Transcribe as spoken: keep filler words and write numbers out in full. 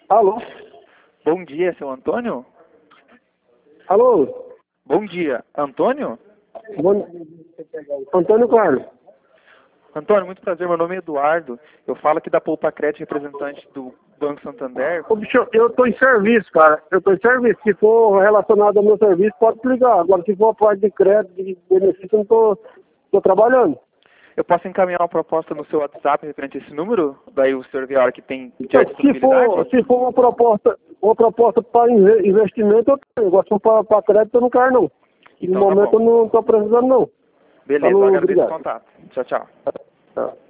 Alô? Bom dia, seu Antônio? Alô? Bom dia, Antônio? Bom... Antônio Carlos. Antônio, muito prazer, meu nome é Eduardo. Eu falo aqui da Poupa Crédito, representante do Banco Santander. Ô, bicho, eu tô em serviço, cara. Eu tô em serviço. Se for relacionado ao meu serviço, pode ligar. Agora, se for a parte de crédito, de benefício, eu não tô, tô trabalhando. Eu posso encaminhar uma proposta no seu WhatsApp referente a esse número? Daí o senhor vê a hora que tem Então, tiver se disponibilidade? for, se for uma proposta, uma proposta para investimento, eu tenho. Agora, se for para crédito, eu não quero, não. Então No tá momento, bom. eu não tô precisando, não. Beleza, eu Falou, agradeço o obrigado. contato. Tchau, tchau. Tá.